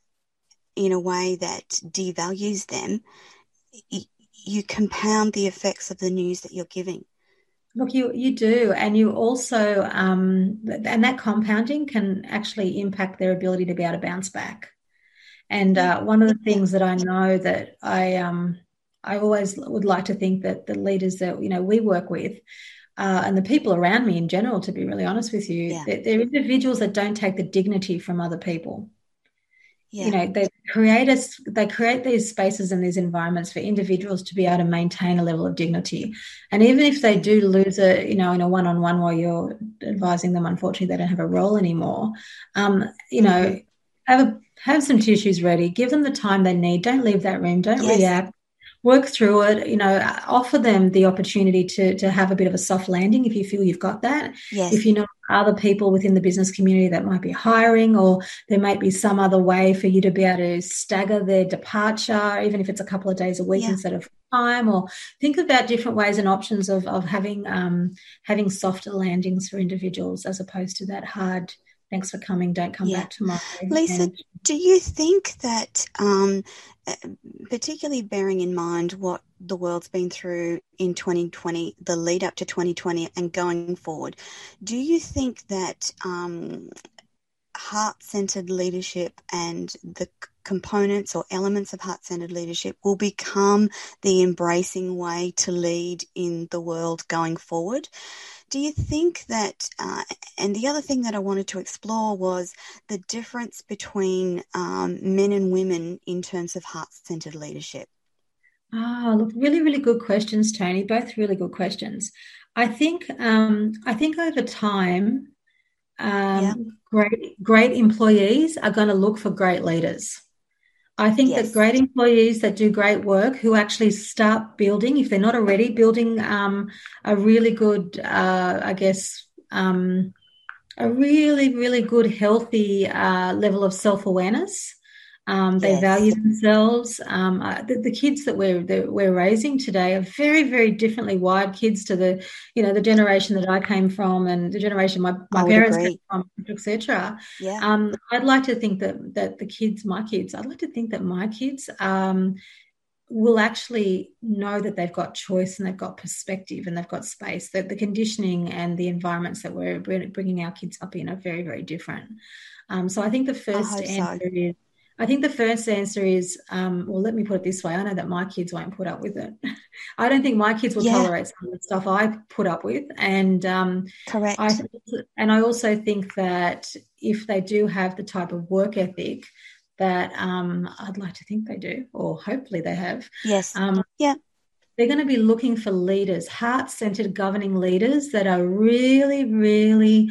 in a way that devalues them, you, you compound the effects of the news that you're giving. Look, you you do, and you also, um, and that compounding can actually impact their ability to be able to bounce back. And Yeah. uh, one of the Yeah. things that I know that I um I always would like to think that the leaders that, you know, we work with uh, and the people around me in general, to be really honest with you, Yeah. they're, they're individuals that don't take the dignity from other people. Yeah. You know, they create us, they create these spaces and these environments for individuals to be able to maintain a level of dignity. And even if they do lose a, you know, in a one-on-one while you're advising them, unfortunately, they don't have a role anymore. Um, you know, Mm-hmm. have a, have some tissues ready. Give them the time they need. Don't leave that room. Don't Yes. react. Work through it. You know, offer them the opportunity to to have a bit of a soft landing if you feel you've got that. Yes. If you know other people within the business community that might be hiring, or there might be some other way for you to be able to stagger their departure, even if it's a couple of days a week Yeah. instead of time, or think about different ways and options of of having um, having softer landings for individuals as opposed to that hard, thanks for coming, don't come Yeah. back tomorrow. Lisa, And do you think that, um, particularly bearing in mind what the world's been through in twenty twenty, the lead up to twenty twenty and going forward, do you think that um, heart-centered leadership and the components or elements of heart-centered leadership will become the embracing way to lead in the world going forward? Do you think that, uh, and the other thing that I wanted to explore was the difference between um, men and women in terms of heart-centered leadership? Ah, look, really, really good questions, Tony. Both really good questions. I think, um, I think over time, um, Yeah. great, great employees are going to look for great leaders. I think Yes. that great employees that do great work, who actually start building, if they're not already building um, a really good, uh, I guess, um, a really, really good, healthy uh, level of self-awareness. Um, they Yes. value themselves. Um, uh, the, the kids that we're that we're raising today are very, very differently wired kids to the, you know, the generation that I came from and the generation my, my I would parents came agree. from, et cetera. Yeah. Um, I'd like to think that that the kids, my kids, I'd like to think that my kids um, will actually know that they've got choice and they've got perspective and they've got space. That the conditioning and the environments that we're bringing our kids up in are very, very different. Um, so I think the first I hope answer so. is. I think the first answer is, um, well, let me put it this way. I know that my kids won't put up with it. I don't think my kids will Yeah. tolerate some of the stuff I put up with. And um, Correct. I and I also think that if they do have the type of work ethic that um, I'd like to think they do, or hopefully they have. Yes. Um, Yeah. They're going to be looking for leaders, heart-centered governing leaders that are really, really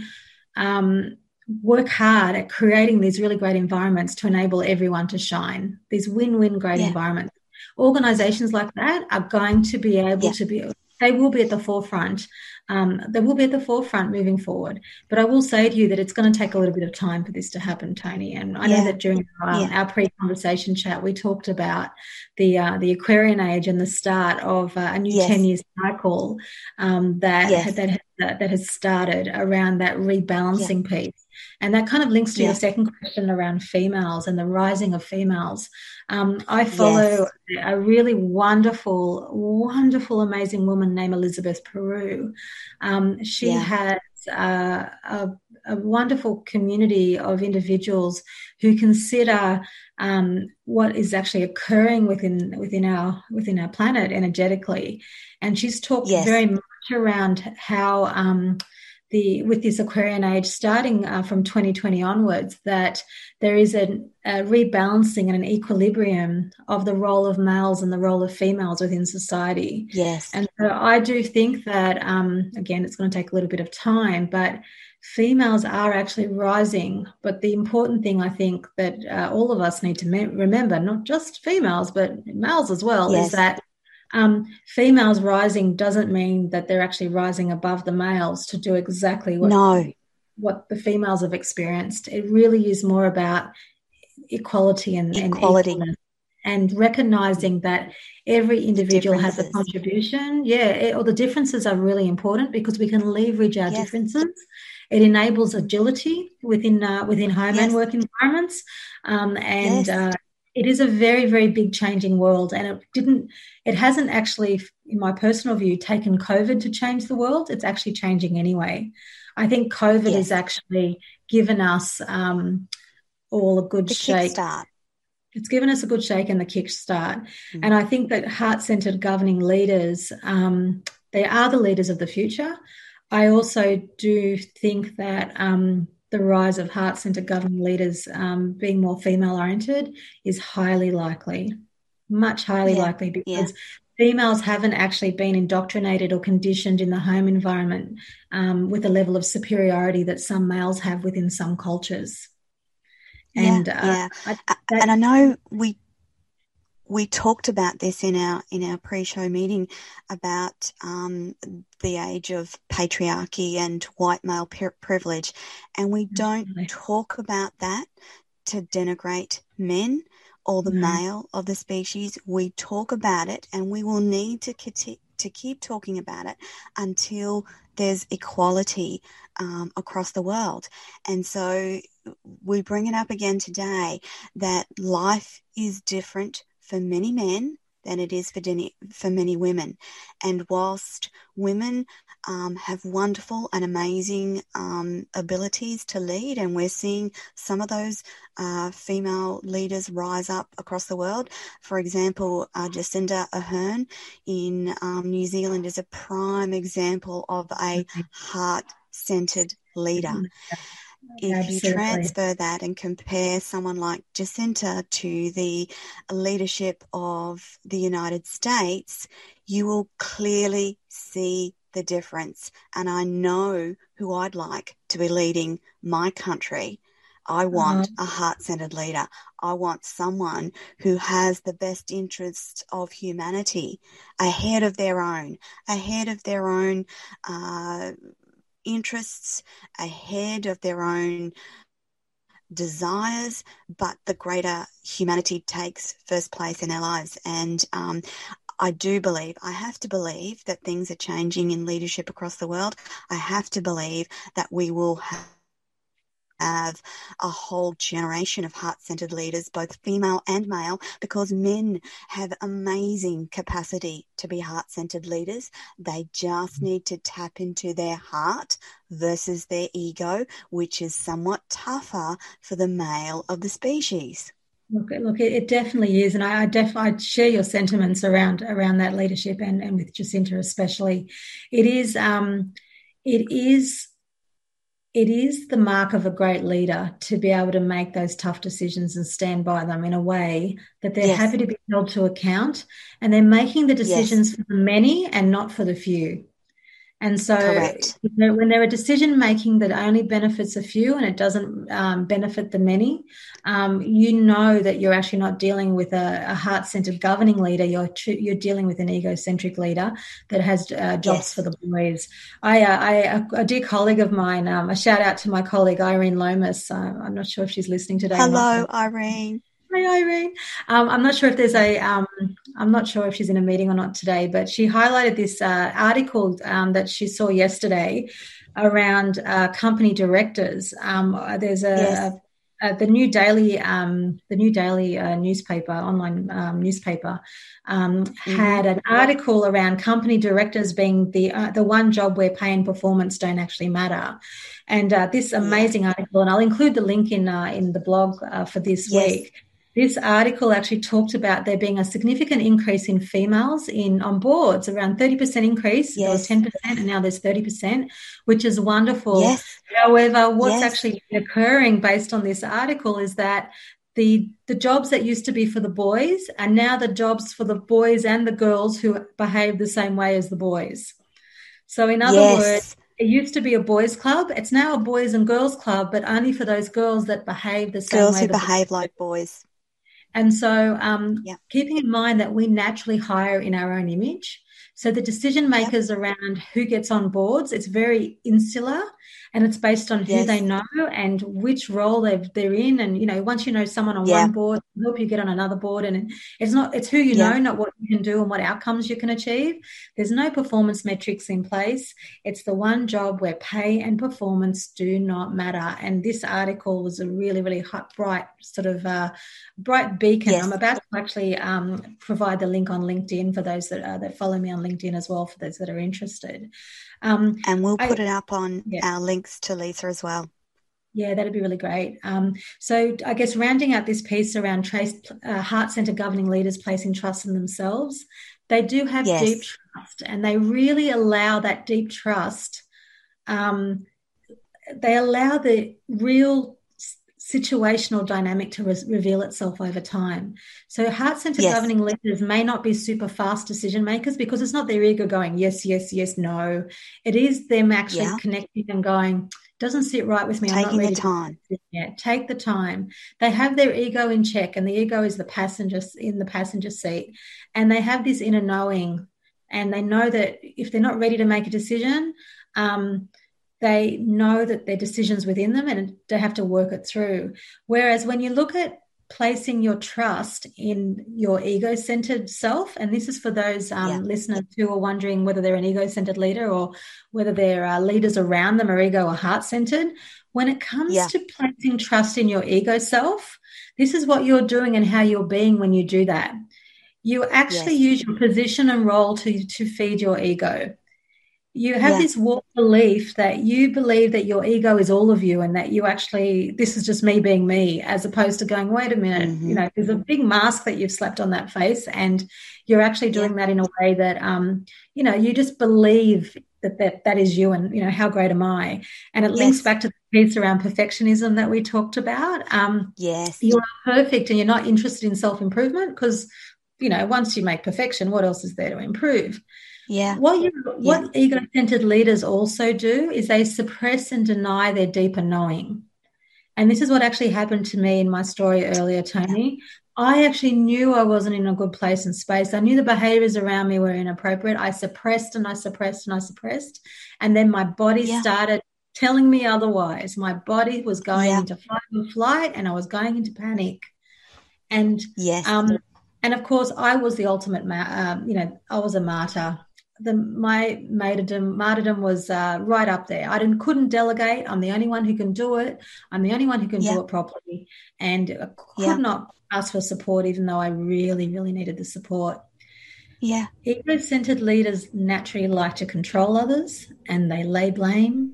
um, work hard at creating these really great environments to enable everyone to shine, these win-win great Yeah. environments. Organizations like that are going to be able Yeah. to be, they will be at the forefront. Um, they will be at the forefront moving forward. But I will say to you that it's going to take a little bit of time for this to happen, Tony. And I Yeah. know that during um, Yeah. our pre-conversation chat, we talked about the uh, the Aquarian age and the start of uh, a new Yes. ten-year cycle um, that, Yes. that, that, that has started around that rebalancing yeah. piece. And that kind of links to yeah. your second question around females and the rising of females. Um, I follow yes. a really wonderful, wonderful, amazing woman named Elizabeth Peru. Um, she yeah. has uh, a, a wonderful community of individuals who consider um, what is actually occurring within within our within our planet energetically, and she's talked yes. very much around how. Um, The, with this Aquarian age starting uh, from twenty twenty onwards, that there is a, a rebalancing and an equilibrium of the role of males and the role of females within society. Yes. And so I do think that, um, again, it's going to take a little bit of time, but females are actually rising. But the important thing I think that uh, all of us need to me- remember, not just females, but males as well, yes. is that Um, females rising doesn't mean that they're actually rising above the males to do exactly what, no. what the females have experienced. It really is more about equality and, equality. and equalness, and recognizing that every individual has a contribution. Yeah, it, or the differences are really important because we can leverage our yes. differences. It enables agility within uh, within home yes. and work environments, um, and yes. uh, it is a very, very big changing world, and it didn't, it hasn't actually, in my personal view, taken COVID to change the world. It's actually changing anyway. I think COVID yes. has actually given us um, all a good the shake. Kickstart. It's given us a good shake and the kickstart. Mm. And I think that heart-centered governing leaders, um, they are the leaders of the future. I also do think that um, the rise of heart-centered governing leaders um, being more female-oriented is highly likely, much highly yeah. likely, because yeah. females haven't actually been indoctrinated or conditioned in the home environment um, with a level of superiority that some males have within some cultures. Yeah, And uh, yeah. I, A- that, And I know we we talked about this in our in our pre-show meeting about um, the age of patriarchy and white male pri- privilege, and we don't talk about that to denigrate men or the no, male of the species. We talk about it, and we will need to conti- to keep talking about it until there's equality um, across the world. And so we bring it up again today that life is different for many men than it is for, den- for many women. And whilst women um, have wonderful and amazing um, abilities to lead, and we're seeing some of those uh, female leaders rise up across the world. For example, uh, Jacinda Ardern in um, New Zealand is a prime example of a heart-centered leader. If you absolutely. transfer that and compare someone like Jacinta to the leadership of the United States, you will clearly see the difference. And I know who I'd like to be leading my country. I want Uh-huh. a heart-centered leader. I want someone who has the best interests of humanity ahead of their own, ahead of their own uh, interests, ahead of their own desires, but the greater humanity takes first place in their lives. And um, I do believe, I have to believe that things are changing in leadership across the world. I have to believe that we will have have a whole generation of heart-centered leaders, both female and male, because men have amazing capacity to be heart-centered leaders. They just need to tap into their heart versus their ego, which is somewhat tougher for the male of the species. Look, look, it definitely is, and I, I def I share your sentiments around around that leadership, and and with Jacinta especially. It is, um, it is. It is the mark of a great leader to be able to make those tough decisions and stand by them in a way that they're Yes. happy to be held to account, and they're making the decisions Yes. for the many and not for the few. And so Correct. when there are decision making that only benefits a few and it doesn't um, benefit the many, um, you know that you're actually not dealing with a, a heart-centered governing leader. You're you're dealing with an egocentric leader that has uh, jobs Yes. for the boys. I, uh, I a, a dear colleague of mine, um, a shout out to my colleague Irene Lomas. Uh, I'm not sure if she's listening today or not. Hello, Irene. Hi, Irene. Um, I'm not sure if there's a, um, I'm not sure if she's in a meeting or not today, but she highlighted this uh, article um, that she saw yesterday around uh, company directors. Um, there's a, Yes. a, a the new daily, um, the new daily uh, newspaper, online um, newspaper, um, Mm-hmm. had an article around company directors being the uh, the one job where pay and performance don't actually matter. And uh, this amazing Yeah. article, and I'll include the link in uh, in the blog uh, for this Yes. week. This article actually talked about there being a significant increase in females in on boards, around thirty percent increase. Yes. There was ten percent and now there's thirty percent, which is wonderful. Yes. However, what's Yes. actually occurring based on this article is that the the jobs that used to be for the boys are now the jobs for the boys and the girls who behave the same way as the boys. So in other Yes. words, it used to be a boys' club. It's now a boys and girls club, but only for those girls that behave the same Girls way who the behave boys like do. boys. And so um, Yep. keeping in mind that we naturally hire in our own image. So the decision makers yep. around who gets on boards, it's very insular, and it's based on who Yes. they know and which role they've, they're in. And, you know, once you know someone on yeah. one board, it'll help you get on another board. And it's not, it's who you yeah. know, not what you can do and what outcomes you can achieve. There's no performance metrics in place. It's the one job where pay and performance do not matter. And this article was a really, really hot, bright sort of uh, bright beacon. Yes. I'm about to actually um, provide the link on LinkedIn for those that uh, that follow me on LinkedIn as well, for those that are interested. Um, and we'll put I, it up on yeah. our links to Lisa as well. Yeah, that'd be really great. Um, so I guess rounding out this piece around trace, uh, heart-centered governing leaders placing trust in themselves, they do have yes. deep trust, and they really allow that deep trust. Um, they allow the real situational dynamic to re- reveal itself over time. So heart-centered yes. governing leaders may not be super fast decision makers because it's not their ego going, yes, yes, yes, no. It is them actually yeah. connecting and going, doesn't sit right with me. Taking I'm not ready the time. to yet. Take the time. They have their ego in check, and the ego is the passenger in the passenger seat, and they have this inner knowing, and they know that if they're not ready to make a decision, um, they know that their decision's within them and they have to work it through. Whereas when you look at placing your trust in your ego-centered self, and this is for those um, yeah. listeners who are wondering whether they're an ego-centered leader or whether their uh, leaders around them are ego or heart-centered. When it comes yeah. to placing trust in your ego self, this is what you're doing and how you're being when you do that. You actually yes. use your position and role to, to feed your ego. You have yeah. this warped belief that you believe that your ego is all of you and that you actually, this is just me being me, as opposed to going, wait a minute, mm-hmm. you know, there's a big mask that you've slapped on that face, and you're actually doing yeah. that in a way that, um, you know, you just believe that, that that is you and, you know, how great am I? And it yes. links back to the piece around perfectionism that we talked about. Um, yes. You are perfect and you're not interested in self-improvement because, you know, once you make perfection, what else is there to improve? Yeah. What you, what yeah. ego-centered leaders also do is they suppress and deny their deeper knowing. And this is what actually happened to me in my story earlier, Tony. Yeah. I actually knew I wasn't in a good place and space. I knew the behaviors around me were inappropriate. I suppressed and I suppressed and I suppressed. And then my body yeah. started telling me otherwise. My body was going yeah. into fight or flight and I was going into panic. And, yes. um, and of course, I was the ultimate, ma- um, you know, I was a martyr. The, my martyrdom, martyrdom was uh, right up there. I didn't, couldn't delegate. I'm the only one who can do it. I'm the only one who can yeah. do it properly, and I could yeah. not ask for support, even though I really, really needed the support. Yeah. Ego-centered leaders naturally like to control others, and they lay blame,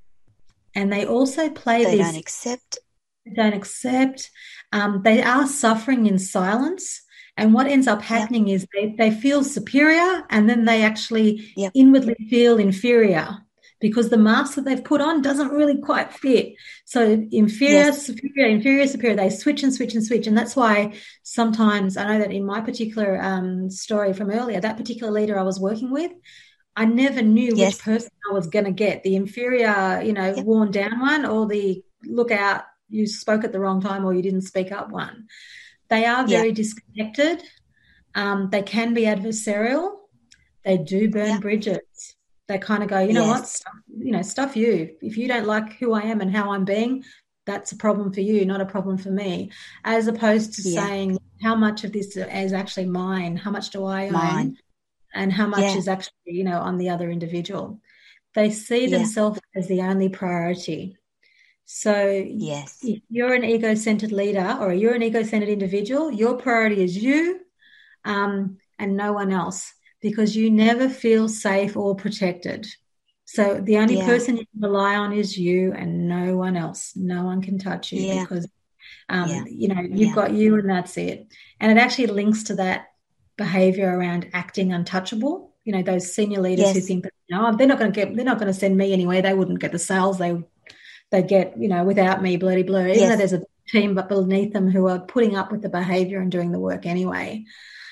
and they also play they this. Don't accept. Don't accept. Um, they are suffering in silence. And what ends up happening yep. is they, they feel superior, and then they actually yep. inwardly feel inferior because the mask that they've put on doesn't really quite fit. So inferior, yes. superior, inferior, superior, they switch and switch and switch. And that's why sometimes I know that in my particular um, story from earlier, that particular leader I was working with, I never knew yes. which person I was going to get, the inferior, you know, yep. worn down one, or the look out, you spoke at the wrong time or you didn't speak up one. They are very yeah. disconnected. Um, they can be adversarial. They do burn yeah. bridges. They kind of go, you know yes. what, stuff, you know, stuff you. If you don't like who I am and how I'm being, that's a problem for you, not a problem for me. As opposed to yeah. saying, how much of this is actually mine? How much do I mine. own? And how much yeah. is actually, you know, on the other individual? They see yeah. themselves as the only priority. So yes. if you're an ego-centered leader or you're an ego-centered individual, your priority is you um, and no one else, because you never feel safe or protected. So the only yeah. person you can rely on is you and no one else. No one can touch you yeah. because, um, yeah. you know, you've yeah. got you and that's it. And it actually links to that behavior around acting untouchable. You know, those senior leaders yes. who think that, no, they're not going to get, they're not going to send me anywhere. They wouldn't get the sales they they get, you know, without me, bloody blur, even yes. though there's a team but beneath them who are putting up with the behaviour and doing the work anyway.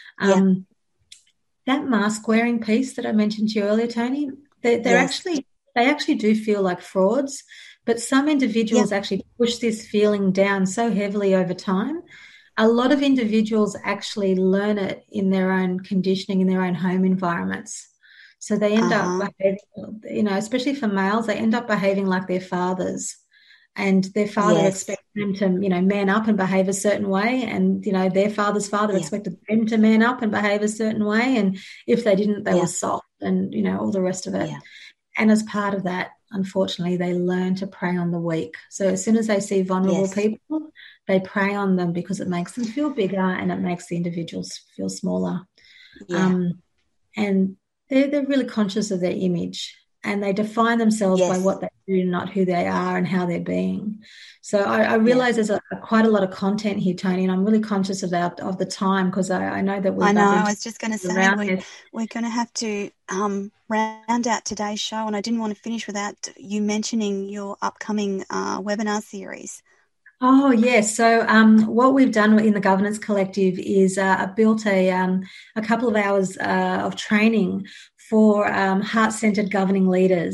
Um, yeah. That mask wearing piece that I mentioned to you earlier, Tony, they're, they're yes. actually, they actually do feel like frauds, but some individuals yeah. actually push this feeling down so heavily over time. A lot of individuals actually learn it in their own conditioning, in their own home environments. So they end uh-huh. up behaving, you know, especially for males, they end up behaving like their fathers, and their father yes. expects them to, you know, man up and behave a certain way. And, you know, their father's father yeah. expected them to man up and behave a certain way. And if they didn't, they yeah. were soft and, you know, all the rest of it. Yeah. And as part of that, unfortunately, they learn to prey on the weak. So as soon as they see vulnerable yes. people, they prey on them because it makes them feel bigger and it makes the individuals feel smaller. Yeah. Um, and They're, they're really conscious of their image, and they define themselves yes. by what they do, not who they are and how they're being. So I, I realise yeah. there's a, a, quite a lot of content here, Tony, and I'm really conscious of that, of the time, because I, I know that we're I know, I was just going to say we're, we're going to have to um, round out today's show, and I didn't want to finish without you mentioning your upcoming uh, webinar series. Oh, yes. So um, what we've done in the Governance Collective is uh, built a, um, a couple of hours uh, of training for um, heart-centered governing leaders.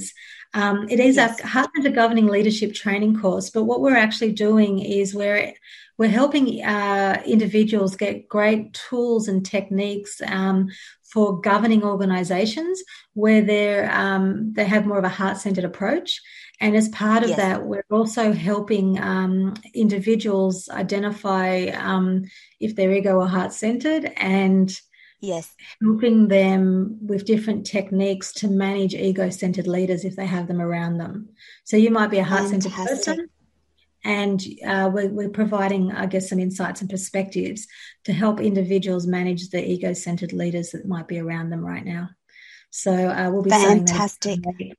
Um, it is Yes. a Heart Centered Governing Leadership training course, but what we're actually doing is we're we're helping uh, individuals get great tools and techniques um, for governing organisations where they're um, they have more of a heart-centered approach. And as part of Yes. that, we're also helping um, individuals identify um, if their ego are heart-centered, and yes, helping them with different techniques to manage ego-centered leaders if they have them around them. So you might be a heart-centered fantastic. person, and uh, we're, we're providing, I guess, some insights and perspectives to help individuals manage the ego-centered leaders that might be around them right now. So uh, we'll be Fantastic. selling that.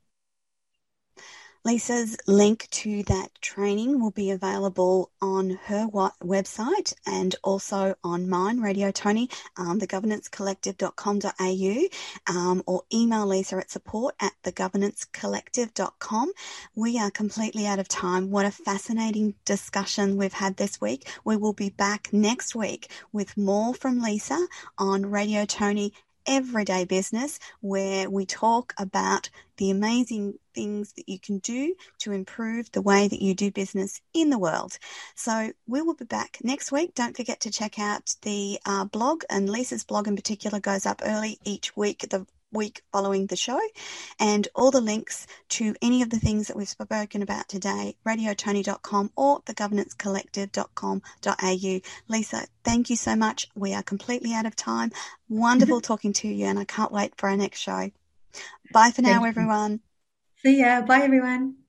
Lisa's link to that training will be available on her website and also on mine, Radio Tony, um, the governance collective dot com dot a u, um, or email Lisa at support at the governance collective dot com. We are completely out of time. What a fascinating discussion we've had this week. We will be back next week with more from Lisa on Radio Tony Everyday Business, where we talk about the amazing things that you can do to improve the way that you do business in the world. So we will be back next week. Don't forget to check out the uh, blog, and Lisa's blog in particular goes up early each week, the week following the show, and all the links to any of the things that we've spoken about today, radio tony dot com or the governance collective dot com dot a u. Lisa, thank you so much. We are completely out of time. Wonderful talking to you, and I can't wait for our next show. Bye for now, everyone. See ya. Bye, everyone.